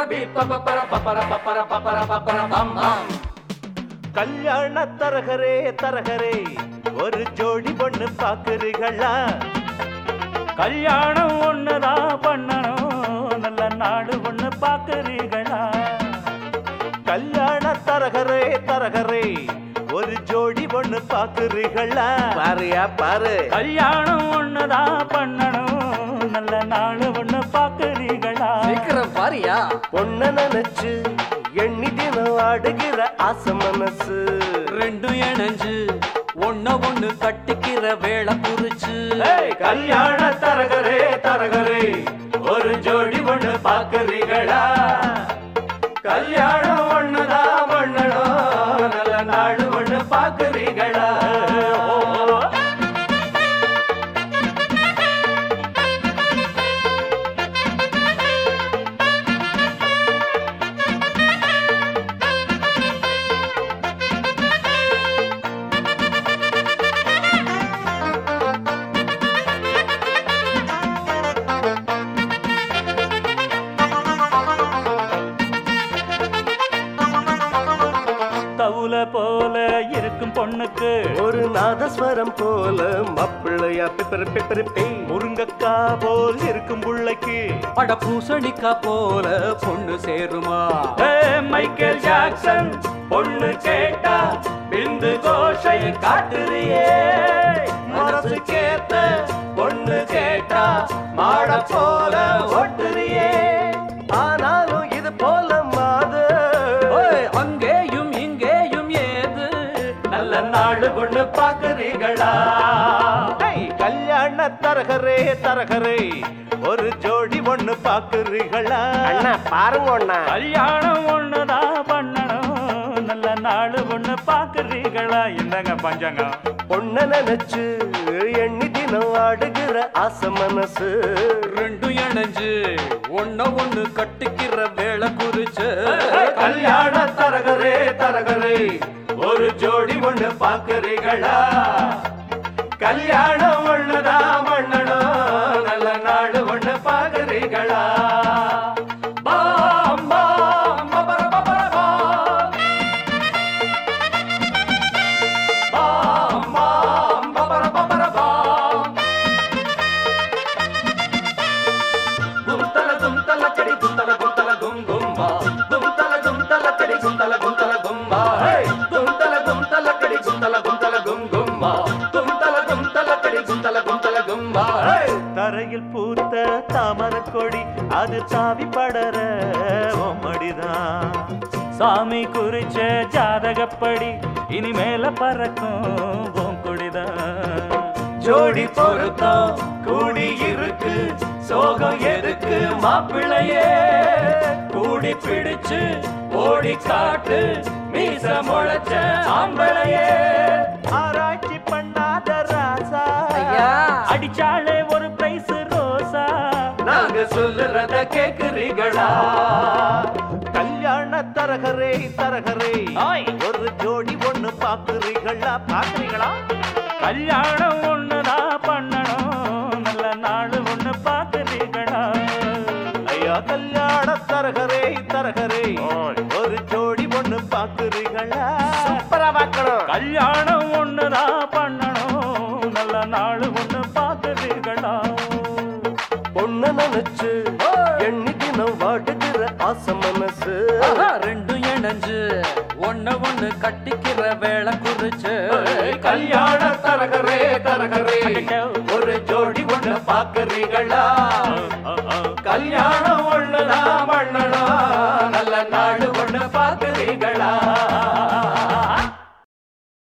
கல்யாண தரகரே தரகரே ஒரு ஜோடி பொண்ணு பாக்குறீங்களா? கல்யாணம் ஒண்ணுதான் பண்ணணும், நல்ல நாடு ஒண்ணு பாக்குறீங்களா? கல்யாண தரகரே தரகரே ஒரு ஜோடி பொண்ணு பாக்குறீங்களா? பாருயா பாரு. கல்யாணம் ஒண்ணுதான் பண்ணணும், நல்ல நாடு ஒண்ணு பாக்குறீங்களா? சீக்கிரம் பாருயா. பொண்ண நினைச்சு எண்ணி தினம் ஆடுகிற ஆசை மனசு ரெண்டும் இணைஞ்சு ஒண்ணு கட்டிக்கிற வேளை குறிச்சு. கல்யாண தரகரே தரகரே ஒரு ஜோடி பொண்ணு பாக்குறீங்களா? கல்யாணம் ஒண்ணுதான் பண்ணணும், நல்ல நாடு ஒண்ணு பாக்குறீங்களா? தவுல போல இருக்கும் பொண்ணுக்கு ஒரு நாதஸ்வரம் போல மாப்பிள்ளையா பிப்பர் பிப்பர் பே. முருங்கக்கா போல் இருக்கும் புள்ளைக்கு அட பூசணிக்கா போல பொண்ணு சேருமா? மைக்கேல் ஜாக்சன் பொண்ணு கேட்டா பிந்து கோஷை காட்டுறியே. மனசு கேட்ட பொண்ணு கேட்டா மாட போல ஓட்டுறியே. ஆனாலும் இது போல மாது அங்கேயும் இங்கேயும் ஏது நல்ல நாடு பொண்ணு பாக்குறீங்களா? கல்யாண தரகரே தரகரே ஒரு ஜோடி பொண்ணு பாக்குறீங்களா? அண்ணா பாருங்க அண்ணா. கல்யாணம் ஒண்ணுதான் பண்ணணும், நல்ல நாடு ஒண்ணு பாக்குறீங்களா? இந்தாங்க பஞ்சாங்கம். பொண்ண நினைச்சு எண்ணி தினம் ஆடுகிற ஆசை மனசு ரெண்டும் இணைஞ்சு ஒண்ணு கட்டிக்கிற வேளை குறிச்சு. கல்யாண தரகரே தரகரே ஒரு ஜோடி பொண்ணு பாக்குறீங்களா? கல்யாணம் ஒண்ணுதான் பண்ணணும், நல்ல நாடு ஒண்ணு பாக்குறீங்களா? பாம் பாம் பபர பபர பாம். பாம் பாம் பபர பபர பாம். தும்தல கடி தும்தல குந்தல கும் கும்பா. தும்தல கடி குந்தல கும்பா. தும்தல கடி குந்தல கும் கும்பா. தும்தல கடி குந்தல கும்பா. தரையில் பூத்த தாமர கொடி அது தாவி படர மடிதான். சாமி குறிச்ச ஜாதகப்படி இனிமேல பறக்கும் பூங்குடிதான். ஜோடி பொருத்தம் கூடி இருக்கு, சோகம் எதுக்கு மாப்பிள்ளையே? கூடி பிடிச்சு ஓடி காட்டு மீச முளைச்ச ஆம்பளையே. ஆராய்ச்சி பண்ணாத ராசா அடிச்சாலே ஒரு பிரைஸ் ரோசா. நாங்க சொல்லுறத கேக்குறீங்களா? கல்யாண தரகரே தரகரே ஒரு ஜோடி பொண்ணு பாக்குறீங்களா? பாக்குறீங்களா? கல்யாணம் ஒண்ணுதான் பண்ணணும், நல்ல நாடு ஒண்ணு பாக்குறீங்களா? ஐயா கல்யாண தரகரே தரகரே ஒரு ஜோடி பொண்ணு பாக்குறீங்களா? சூப்பரா பார்க்கணும். கல்யாணம் ஒண்ணுதான் பண்ணணும், நல்ல நாடு ஒண்ணு பாக்குறீங்களா? பொண்ண நினைச்சு எண்ணி தினம் வாடுகிற ஆசை மனசு ரெண்டும் இணைஞ்சு ஒண்ணு கட்டிக்கிற வேளை குறிச்சு. கல்யாண தரகரே தரகரே ஒரு ஜோடி பொண்ணு பாக்குறீங்களா? கல்யாணம் ஒண்ணுதான் பண்ணணும்.